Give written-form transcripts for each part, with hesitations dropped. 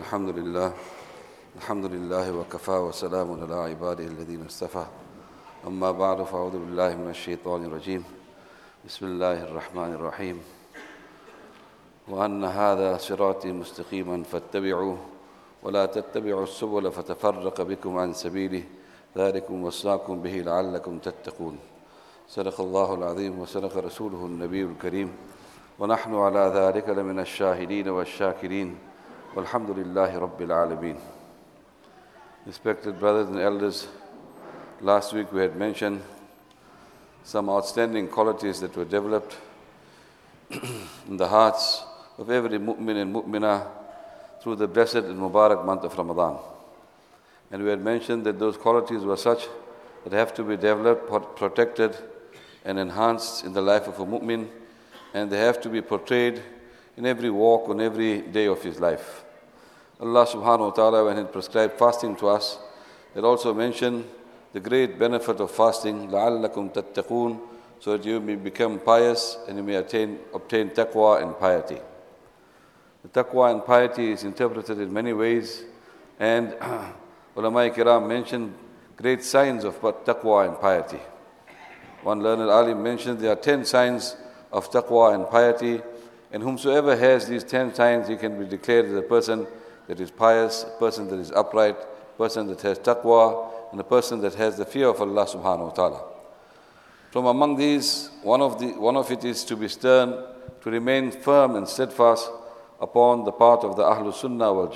الحمد لله الحمد لله وكفى وسلام على عباده الذين اصطفى أما بعد فأعوذ بالله من الشيطان الرجيم بسم الله الرحمن الرحيم وأن هذا صراطي مستقيما فاتبعوه ولا تتبعوا السبل فتفرق بكم عن سبيله ذلكم وصاكم به لعلكم تتقون صدق الله العظيم وصدق رسوله النبي الكريم ونحن على ذلك لمن الشاهدين والشاكرين والحمد لله رب العالمين. Respected brothers and elders, last week we had mentioned some outstanding qualities that were developed in the hearts of every mu'min and mu'minah through the blessed and Mubarak month of Ramadan. And we had mentioned that those qualities were such that have to be developed, protected and enhanced in the life of a mu'min, and they have to be portrayed in every walk on every day of his life. Allah subhanahu wa ta'ala, when He prescribed fasting to us, had also mentioned the great benefit of fasting, لَعَلَّكُمْ تَتَّقُونَ, so that you may become pious and you may obtain taqwa and piety. The taqwa and piety is interpreted in many ways, and ulama kiram mentioned great signs of taqwa and piety. One learned alim mentioned there are 10 signs of taqwa and piety, and whomsoever has these 10 signs, he can be declared as a person that is pious, a person that is upright, a person that has taqwa, and a person that has the fear of Allah subhanahu wa ta'ala. From among these, one of it is to be stern, to remain firm and steadfast upon the path of the Ahlul Sunnah wal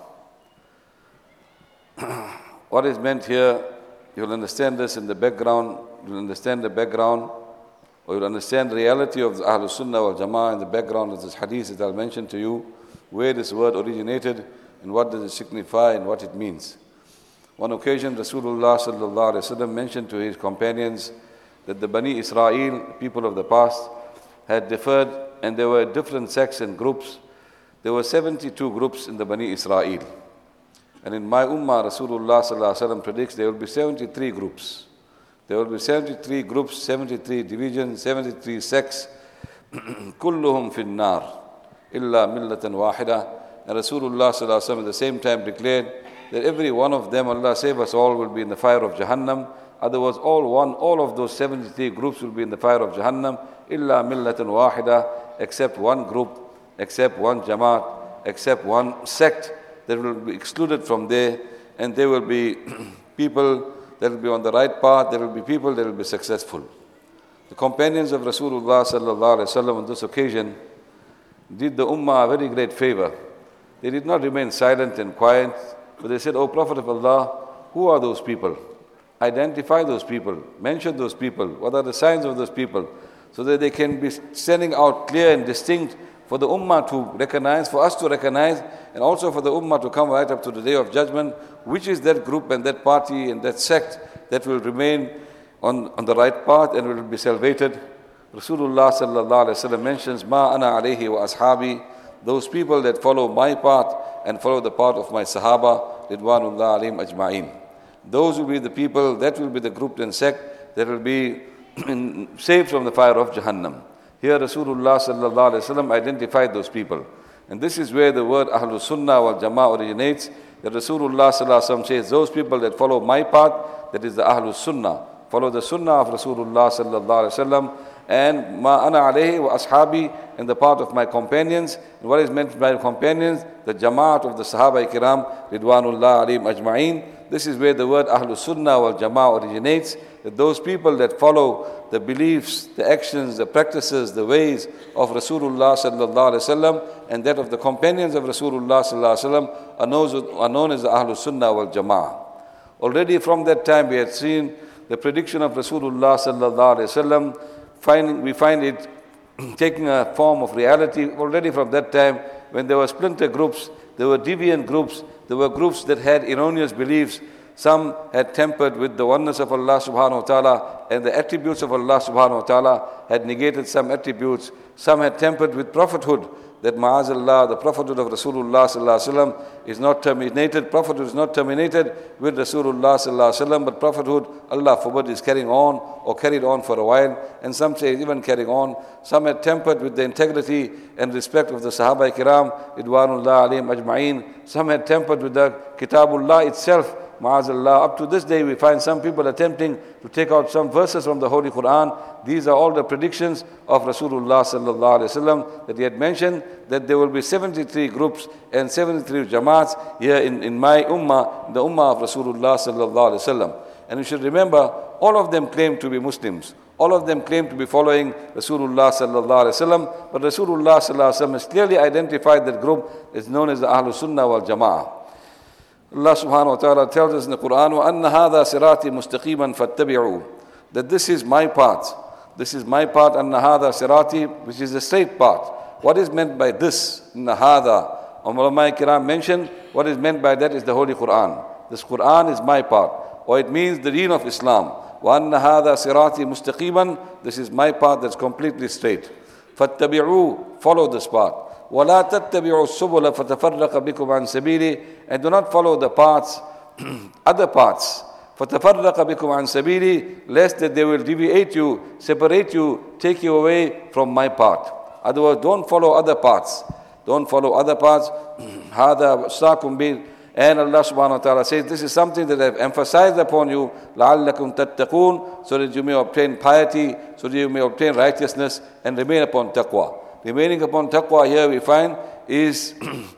Jama'ah. What is meant here, you'll understand this in the background, you'll understand the background, or you'll understand the reality of the Ahlul Sunnah wal Jama'ah in the background of this hadith that I'll mention to you, where this word originated and what does it signify and what it means. One occasion, Rasulullah sallallahu alaihi wasallam mentioned to his companions that the Bani Israel, people of the past, had differed and there were different sects and groups. There were 72 groups in the Bani Israel. And in my ummah, Rasulullah sallallahu alaihi wasallam predicts there will be 73 groups. There will be 73 groups, 73 divisions, 73 sects. كلهم في النار إلا ملة واحدة. And Rasulullah sallallahu alaihi wasallam at the same time declared that every one of them, Allah save us all, will be in the fire of Jahannam. Otherwise, all of those 73 groups will be in the fire of Jahannam. إلا ملة واحدة, except one group, except one jamaat, except one sect that will be excluded from there, and there will be people that will be on the right path, there will be people that will be successful. The companions of Rasulullah sallallahu alaihi wasallam on this occasion did the ummah a very great favor. They did not remain silent and quiet, but they said, "O Prophet of Allah, who are those people? Identify those people, mention those people, what are the signs of those people, so that they can be standing out clear and distinct for the ummah to recognize, for us to recognize, and also for the ummah to come right up to the day of judgment, which is that group and that party and that sect that will remain on the right path and will be salvated." Rasulullah sallallahu alaihi wasallam mentions, "Ma ana alayhi wa ashabi," those people that follow my path and follow the path of my Sahaba, Ridwanullah alayhim ajma'in. Those will be the people, that will be the group and sect that will be saved from the fire of Jahannam. Here Rasulullah sallallahu alaihi wasallam identified those people. And this is where the word Ahlul Sunnah wal Jama'ah originates, that Rasulullah sallallahu alaihi wasallam says, those people that follow my path, that is the Ahlul Sunnah, follow the Sunnah of Rasulullah sallallahu alaihi wasallam, and ma ana alayhi wa ashabi, and the path of my companions. And what is meant by companions? The Jamaat of the Sahaba Kiram, Ridwanullah alayhim ajma'in. This is where the word Ahlul Sunnah wal Jama'ah originates, that those people that follow the beliefs, the actions, the practices, the ways of Rasulullah sallallahu alaihi wasallam and that of the companions of Rasulullah sallallahu alaihi wasallam are known as the Ahlul Sunnah wal Jama'ah. Already from that time we had seen the prediction of Rasulullah sallallahu alaihi wasallam. We find it taking a form of reality already from that time, when there were splinter groups, there were deviant groups, there were groups that had erroneous beliefs. Some had tempered with the oneness of Allah subhanahu wa ta'ala and the attributes of Allah subhanahu wa ta'ala, had negated some attributes. Some had tempered with prophethood that ma'azallah, the prophethood of Rasulullah sallallahu alaihi wasallam is not terminated. Prophethood is not terminated with Rasulullah sallallahu alaihi wasallam, but prophethood, Allah forbid, is carrying on or carried on for a while, and some say even carrying on. Some had tempered with the integrity and respect of the Sahaba Kiram, Ridwanullah alayhim ajma'een. Some had tempered with the Kitabullah itself. Ma'azallah, up to this day we find some people attempting to take out some verses from the Holy Quran. These are all the predictions of Rasulullah sallallahu alaihi wasallam that he had mentioned, that there will be 73 groups and 73 jamaats here in my ummah, the ummah of Rasulullah sallallahu alaihi wasallam. And you should remember, all of them claim to be Muslims. All of them claim to be following Rasulullah sallallahu alaihi wasallam, but Rasulullah sallallahu alaihi wasallam has clearly identified that group is known as the Ahlus Sunnah wal Jama'ah. Allah subhanahu wa ta'ala tells us in the Quran, وَأَنَّ هَذَا صِرَاطِي مُسْتَقِيمًا فَاتَّبِعُوا, that this is my path. This is my path, أَنَّ هَذَا صِرَاطِي, which is the straight path. What is meant by this? إِنَّ هَذَا, ulama kiram mentioned, what is meant by that is the Holy Quran. This Quran is my path, or it means the deen of Islam. وَأَنَّ هَذَا صِرَاطِي مُسْتَقِيمًا, this is my path that's completely straight. فَاتَّبِعُوا, follow this path. وَلَا تَتَّبِعُوا السُّبُلَ فَتَفَرَّقَ بِكُمْ عَنْ سَبِيلِهِ, and do not follow the paths, other paths. فَتَفَرَّقَ بِكُمْ عَنْ سَبِيلِهِ, lest that they will deviate you, separate you, take you away from my path. Otherwise, don't follow other paths. Don't follow other paths. هَذَا وَصَّاكُمْ بِهِ, and Allah subhanahu wa ta'ala says, this is something that I have emphasized upon you, لَعَلَّكُمْ تَتَّقُونَ, so that you may obtain piety, so that you may obtain righteousness and remain upon taqwa. Remaining upon taqwa here we find is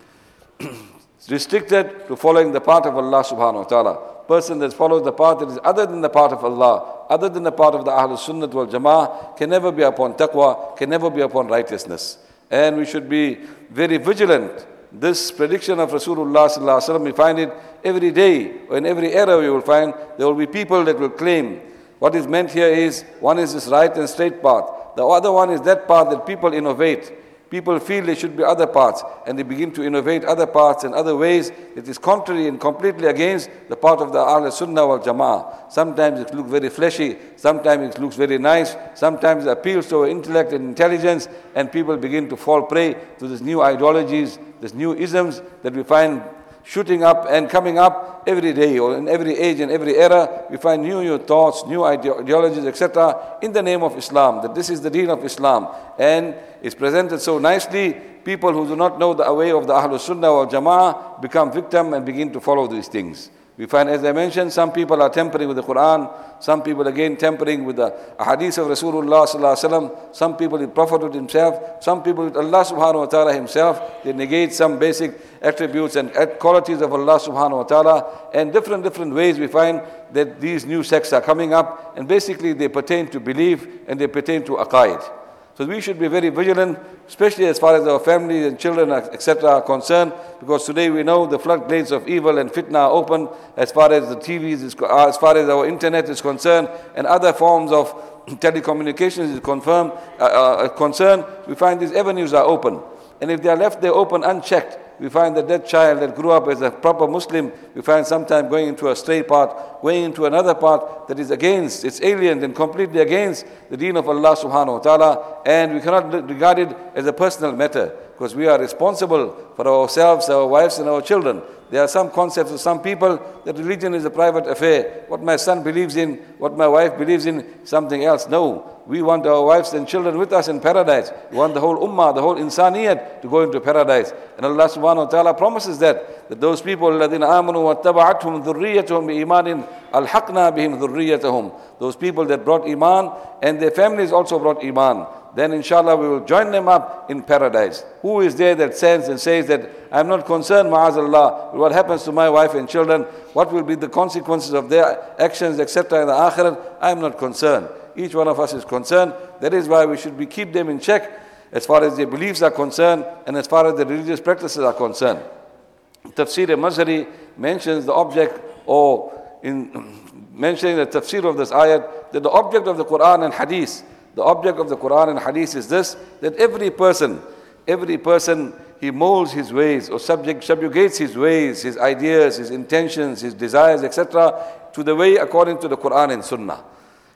restricted to following the path of Allah subhanahu wa ta'ala. Person that follows the path that is other than the path of Allah, other than the path of the Ahlus Sunnah wal Jama'ah, can never be upon taqwa, can never be upon righteousness. And we should be very vigilant. This prediction of Rasulullah sallallahu alaihi wasallam, we find it every day, or in every era we will find there will be people that will claim. What is meant here is, one is this right and straight path. The other one is that path that people innovate. People feel there should be other paths, and they begin to innovate other paths and other ways. It is contrary and completely against the path of the Ahlul Sunnah wal Jama'ah. Sometimes it looks very fleshy, sometimes it looks very nice, sometimes it appeals to our intellect and intelligence, and people begin to fall prey to these new ideologies, these new isms that we find shooting up and coming up every day, or in every age and every era. We find new thoughts, new ideologies, etc. in the name of Islam, that this is the deen of Islam, and it's presented so nicely. People who do not know the way of the Ahlul Sunnah wal Jama'ah become victim and begin to follow these things. We find, as I mentioned, some people are tampering with the Quran, some people again tampering with the hadith of Rasulullah sallallahu alaihi wasallam, some people with prophethood himself, some people with Allah subhanahu wa ta'ala himself. They negate some basic attributes and qualities of Allah subhanahu wa ta'ala, and different ways we find that these new sects are coming up, and basically they pertain to belief and they pertain to aqaid. So we should be very vigilant, especially as far as our families and children, etc. are concerned, because today we know the floodgates of evil and fitna are open as far as the TVs, as far as our internet is concerned, and other forms of telecommunications is concerned. We find these avenues are open. And if they are left there open, unchecked, we find that child that grew up as a proper Muslim, we find sometimes going into a stray path, going into another path that is against, it's alien and completely against the deen of Allah subhanahu wa ta'ala, and we cannot regard it as a personal matter, because we are responsible for ourselves, our wives and our children. There are some concepts of some people that religion is a private affair. What my son believes in, what my wife believes in, something else. No. We want our wives and children with us in paradise. We want the whole ummah, the whole insaniyat to go into paradise. And Allah subhanahu wa ta'ala promises that those people, الَّذِينَ آمَنُوا وَاتَّبَعَتْهُمْ ذُرِّيَّتُهُمْ بِإِيمَانٍ أَلْحَقْنَا بِهِمْ ذُرِّيَّتَهُمْ, those people that brought iman and their families also brought iman, then inshallah we will join them up in paradise. Who is there that sends and says that I am not concerned, ma'azallah, with what happens to my wife and children, what will be the consequences of their actions, etc. in the akhirat? I am not concerned. Each one of us is concerned. That is why we should keep them in check as far as their beliefs are concerned and as far as their religious practices are concerned. Tafsir Mazhari mentions the object, or in mentioning the tafsir of this ayat, that the object of the Quran and Hadith, the object of the Quran and Hadith is this, that every person, he molds his ways or subjugates his ways, his ideas, his intentions, his desires, etc. to the way according to the Quran and Sunnah.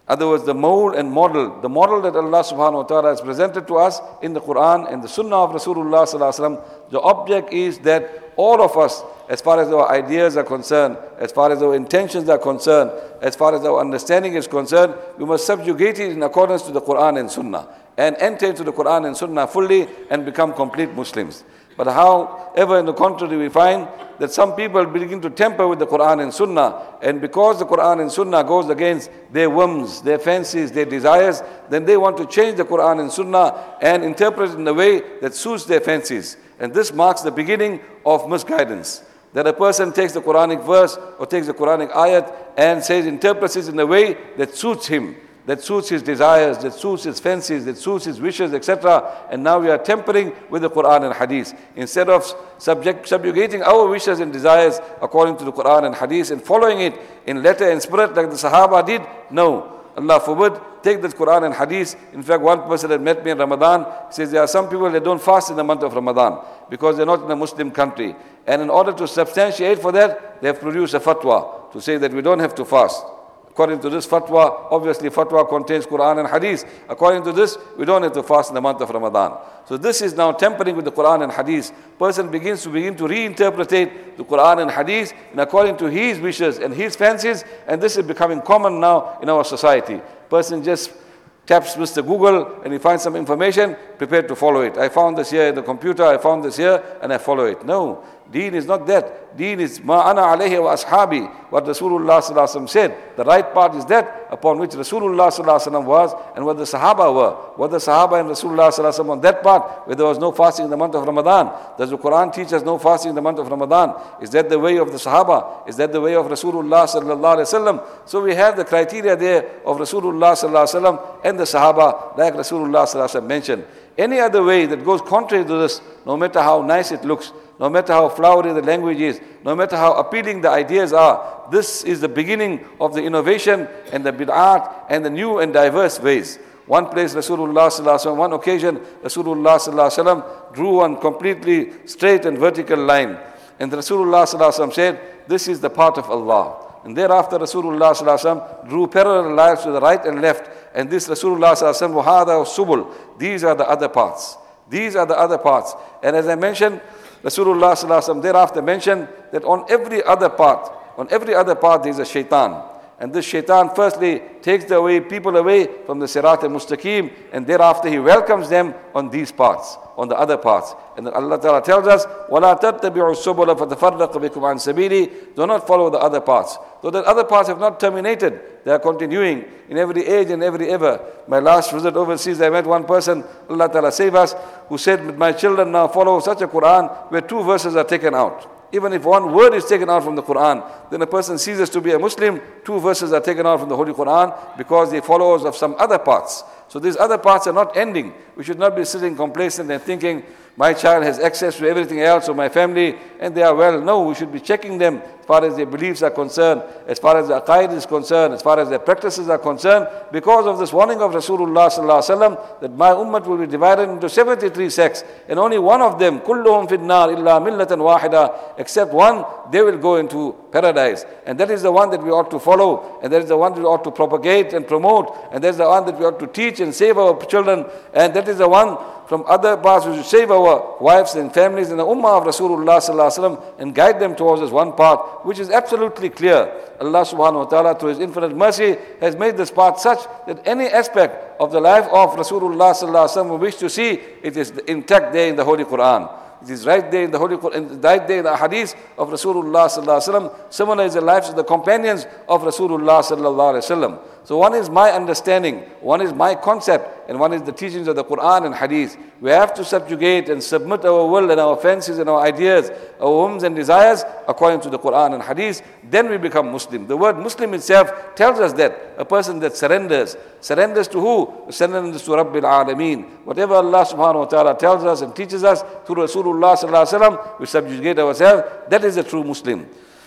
other words, the mold and model, the model that Allah subhanahu wa ta'ala has presented to us in the Quran and the Sunnah of Rasulullah sallallahu alaihi wasallam. The object is that all of us, as far as our ideas are concerned, as far as our intentions are concerned, as far as our understanding is concerned, we must subjugate it in accordance to the Quran and Sunnah and enter into the Quran and Sunnah fully and become complete Muslims. But however, in the contrary, we find that some people begin to tamper with the Quran and Sunnah, and because the Quran and Sunnah goes against their whims, their fancies, their desires, then they want to change the Quran and Sunnah and interpret it in a way that suits their fancies. And this marks the beginning of misguidance. That a person takes the Quranic verse or takes the Quranic ayat and interprets it in a way that suits him, that suits his desires, that suits his fancies, that suits his wishes, etc. And now we are tampering with the Quran and Hadith. Instead of subjugating our wishes and desires according to the Quran and Hadith and following it in letter and spirit like the Sahaba did, no, Allah forbid, take the Quran and Hadith. In fact, one person that met me in Ramadan says there are some people that don't fast in the month of Ramadan because they're not in a Muslim country. And in order to substantiate for that, they have produced a fatwa to say that we don't have to fast. According to this fatwa, obviously fatwa contains Quran and Hadith. According to this, we don't have to fast in the month of Ramadan. So this is now tampering with the Quran and Hadith. Person begins to reinterpret the Quran and Hadith and according to his wishes and his fancies, and this is becoming common now in our society. Person just taps Mr. Google and he finds some information, prepared to follow it. I found this here in the computer, I found this here, and I follow it. No, deen is not that. Deen is ma ana alayhi wa ashabi, what Rasulullah sallallahu alaihi wasallam said. The right part is that upon which Rasulullah sallallahu alaihi wasallam was and what the Sahaba were. What the Sahaba and Rasulullah sallallahu alaihi wasallam on that part, where there was no fasting in the month of Ramadan. Does the Quran teach us no fasting in the month of Ramadan? Is that the way of the Sahaba? Is that the way of Rasulullah sallallahu alaihi wasallam? So we have the criteria there of Rasulullah sallallahu alaihi wasallam and the Sahaba, like Rasulullah sallallahu alaihi wasallam mentioned. Any other way that goes contrary to this, no matter how nice it looks, no matter how flowery the language is, no matter how appealing the ideas are, this is the beginning of the innovation and the bid'at and the new and diverse ways. One place Rasulullah sallallahu alaihi wasallam, one occasion Rasulullah sallallahu alaihi wasallam drew one completely straight and vertical line. And Rasulullah sallallahu alaihi wasallam said, this is the path of Allah. And thereafter Rasulullah sallallahu alaihi wasallam drew parallel lines to the right and left. And this Rasulullah sallallahu alaihi wasallam, وَهَذَا subul. These are the other paths. These are the other paths. And as I mentioned, Rasulullah sallallahu alaihi wasallam thereafter mentioned that on every other path there is a shaitan. And this shaitan firstly takes people away from the Sirat al-Mustaqim, and thereafter he welcomes them on these paths, on the other paths. And then Allah Ta'ala tells us, وَلَا تَتَّبِعُوا السُّبُلَ فَتَفَرَّقَ بِكُمْ عَنْ سَبِيلِي. Do not follow the other paths. Though the other paths have not terminated, they are continuing in every age and every ever. My last visit overseas, I met one person, Allah Ta'ala save us, who said, my children now follow such a Quran where 2 verses are taken out. Even if 1 word is taken out from the Quran, then a person ceases to be a Muslim. 2 verses are taken out from the Holy Quran because they followers of some other paths. So these other paths are not ending. We should not be sitting complacent and thinking, my child has access to everything else or my family and they are well. No, we should be checking them as far as their beliefs are concerned, as far as their aqaid is concerned, as far as their practices are concerned, because of this warning of Rasulullah sallallahu alaihi wasallam that my ummah will be divided into 73 sects and only one of them, kulluhum fid nar illa millatan wahida, except one, they will go into paradise. And that is the one that we ought to follow, and that is the one that we ought to propagate and promote, and that is the one that we ought to teach and save our children, and that is the one from other paths we should save our wives and families and the ummah of Rasulullah sallallahu alaihi wasallam and guide them towards this one path which is absolutely clear. Allah subhanahu wa ta'ala through His infinite mercy has made this path such that any aspect of the life of Rasulullah sallallahu alaihi wasallam we wish to see, it is intact there in the Holy Quran. It is right there in the Holy Quran, right there in the hadith of Rasulullah sallallahu alaihi wasallam. Similar is the lives of the companions of Rasulullah sallallahu alaihi wasallam. So one is my understanding, one is my concept, and one is the teachings of the Quran and Hadith. We have to subjugate and submit our will and our fancies and our ideas, our whims and desires according to the Quran and Hadith. Then we become Muslim. The word Muslim itself tells us that a person that surrenders. Surrenders to who? Surrenders to Rabbil Alameen. Whatever Allah subhanahu wa ta'ala tells us and teaches us through Rasulullah sallallahu alaihi wasallam, we subjugate ourselves. That is a true Muslim.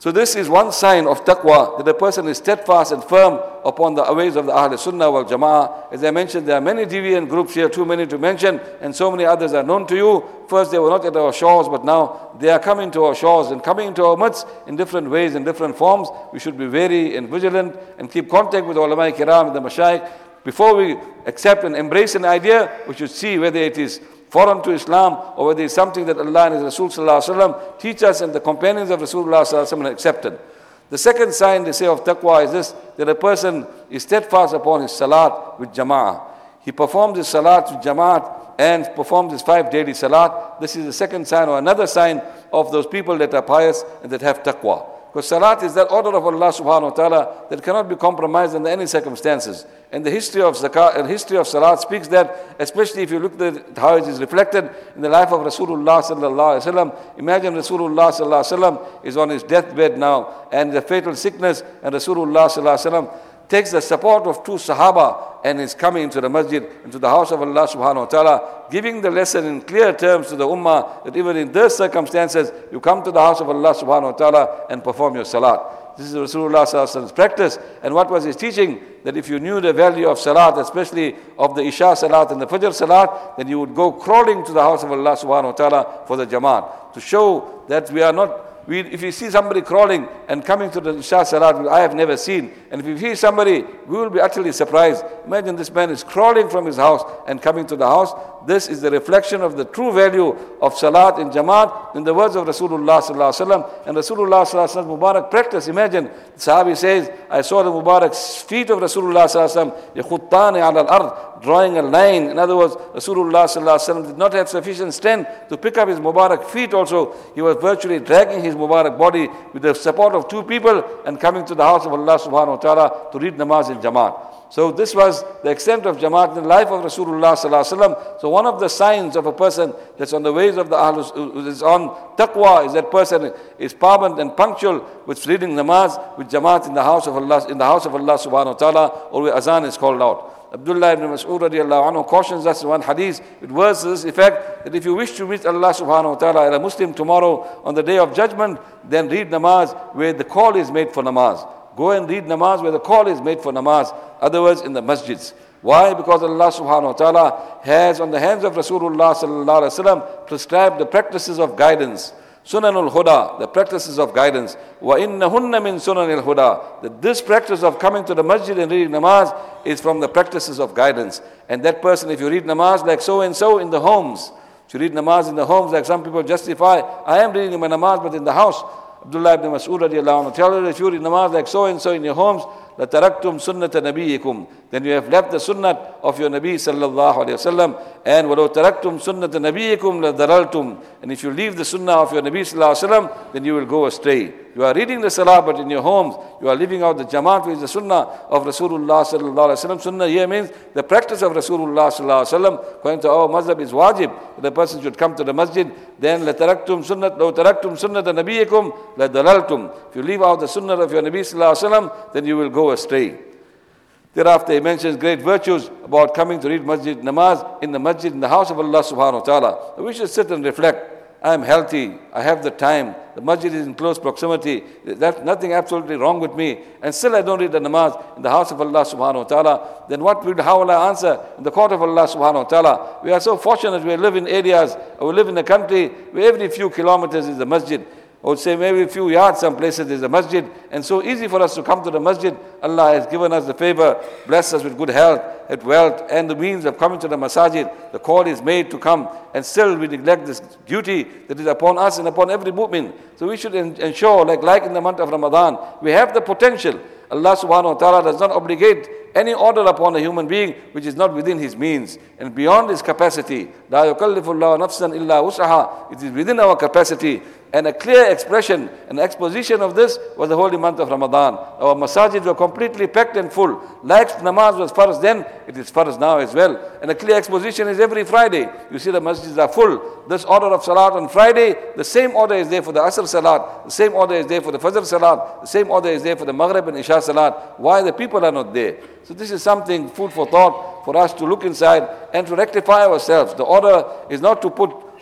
So this is one sign of taqwa, that a person is steadfast and firm upon the ways of the Ahl Sunnah wal Jama'ah. As I mentioned, there are many deviant groups here, too many to mention, and so many others are known to you. First they were not at our shores, but now they are coming to our shores and coming into our midst in different ways, in different forms. We should be wary and vigilant and keep contact with ulama kiram and the mashayikh. Before we accept and embrace an idea, we should see whether it is foreign to Islam or whether it's something that Allah and His Rasul Sallallahu Alaihi Wasallam teach us and the companions of Rasulullah Sallallahu Alaihi Wasallam accepted. The second sign they say of taqwa is this, that a person is steadfast upon his salat with jama'ah. He performs his salat with jama'at and performs his 5 daily salat. This is the second sign or another sign of those people that are pious and that have taqwa. Because salat is that order of Allah subhanahu wa ta'ala that cannot be compromised under any circumstances. And the history of zakat and history of salat speaks that, especially if you look at how it is reflected in the life of Rasulullah sallallahu alaihi wasallam. Imagine Rasulullah sallallahu alaihi wasallam is on his deathbed now and the fatal sickness, and Rasulullah sallallahu alaihi wasallam takes the support of 2 Sahaba and is coming into the masjid, into the house of Allah subhanahu wa ta'ala, giving the lesson in clear terms to the ummah that even in those circumstances, you come to the house of Allah subhanahu wa ta'ala and perform your salat. This is Rasulullah sallallahu alaihi wasallam's practice. And what was his teaching? That if you knew the value of salat, especially of the Isha salat and the Fajr salat, then you would go crawling to the house of Allah subhanahu wa ta'ala for the Jamaat, to show that we are not if you see somebody crawling and coming to the Isha Salat, I have never seen. And if you see somebody, we will be utterly surprised. Imagine this man is crawling from his house and coming to the house. This is the reflection of the true value of Salat in Jamaat in the words of Rasulullah Sallallahu Alaihi Wasallam. And Rasulullah Sallallahu Alaihi Wasallam Mubarak practice. Imagine, the Sahabi says, I saw the Mubarak feet of Rasulullah Sallallahu Alaihi Wasallam, يَخُطَّانِ عَلَى الْأَرْضِ, drawing a line. In other words, Rasulullah Sallallahu Alaihi Wasallam did not have sufficient strength to pick up his Mubarak feet also. He was virtually dragging his Mubarak body with the support of 2 people and coming to the house of Allah subhanahu wa ta'ala to read namaz in Jamaat. So this was the extent of Jamaat in the life of Rasulullah sallallahu alaihi wasallam. So one of the signs of a person that's on the ways of the Ahlus, who is on taqwa, is that person is paramount and punctual with reading namaz with Jamaat in the house of Allah, subhanahu wa ta'ala, or where azan is called out. Abdullah ibn Mas'ud radiallahu anhu cautions us in one hadith with words to this effect, that if you wish to meet Allah subhanahu wa ta'ala as a Muslim tomorrow on the day of judgment, then read namaz where the call is made for namaz. Go and read namaz where the call is made for namaz, otherwise in the masjids. Why? Because Allah subhanahu wa ta'ala has on the hands of Rasulullah sallallahu alaihi wasallam prescribed the practices of guidance. Sunanul Huda, the practices of guidance. Wa innahunna min sunanil Huda. That this practice of coming to the masjid and reading namaz is from the practices of guidance. And that person, if you read namaz like so and so in the homes, if you read namaz in the homes like some people justify, I am reading my namaz but in the house. Abdullah ibn Mas'ud radiallahu anhu tells us, if you read namaz like so and so in your homes, لَتَرَكْتُمْ سُنَّةَ نَبِيِّكُمْ, then you have left the sunnah of your Nabi sallallahu alayhi wa sallam. And وَلَوْ تَرَكْتُمْ سُنَّةَ نَبِيِّكُمْ لَضَلَلْتُمْ, and if you leave the sunnah of your Nabi sallallahu alayhi wa sallam, then you will go astray. You are reading the salah, but in your homes, you are living out the jamaat, which is the sunnah of Rasulullah sallallahu alayhi wa sallam. Sunnah here means the practice of Rasulullah sallallahu alayhi wa sallam. According to our mazhab is wajib, that the person should come to the masjid. Then لَتَرَكْتُمْ سُنَّةَ لَوْ تَرَكْتُمْ سُنَّةَ نَبِيِّكُمْ لَضَلَلْتُمْ. If you leave out the sunnah of your Nabi sallallahu alayhi wa sallam, then you will go astray. Thereafter he mentions great virtues about coming to read masjid namaz in the masjid, in the house of Allah subhanahu wa ta'ala. We should sit and reflect. I am healthy, I have the time, the masjid is in close proximity, there's nothing absolutely wrong with me, and still I don't read the namaz in the house of Allah subhanahu wa ta'ala. Then how will I answer in the court of Allah subhanahu wa ta'ala? We are so fortunate, we live in areas, or we live in a country where every few kilometers is a masjid. I would say maybe a few yards, some places there's a masjid, and so easy for us to come to the masjid. Allah has given us the favor, blessed us with good health, with wealth, and the means of coming to the masajid. The call is made to come, and still we neglect this duty that is upon us and upon every mu'min. So we should ensure, like in the month of Ramadan, we have the potential. Allah subhanahu wa ta'ala does not obligate any order upon a human being which is not within his means and beyond his capacity. لَا يُكَلِّفُ اللَّهُ نَفْسًا إِلَّا وُسْعَهَا. It is within our capacity. And a clear expression, an exposition of this was the holy month of Ramadan. Our masajids were completely packed and full. Like namaz was farz then, it is farz now as well. And a clear exposition is every Friday. You see the masjids are full. This order of salat on Friday, the same order is there for the Asr salat, the same order is there for the Fajr salat, the same order is there for the Maghrib and Isha salat. Why the people are not there? So this is something, food for thought, for us to look inside and to rectify ourselves. The order is not to put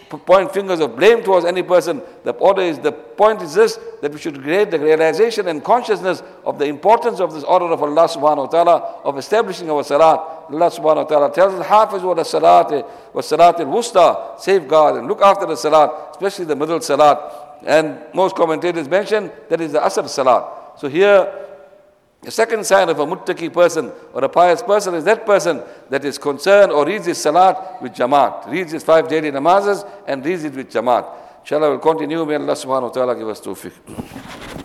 point fingers of blame towards any person. The point is this, that we should create the realization and consciousness of the importance of this order of Allah subhanahu wa ta'ala, of establishing our salat. Allah subhanahu wa ta'ala tells us, Hafiz wa salat al-wusta, safeguard and look after the salat, especially the middle salat. And most commentators mention that is the asr salat. So here, the second sign of a muttaqi person or a pious person is that person that is concerned or reads his salat with jamaat, reads his 5 daily namazes and reads it with jamaat. Inshallah, we'll continue. May Allah subhanahu wa ta'ala give us tawfiq.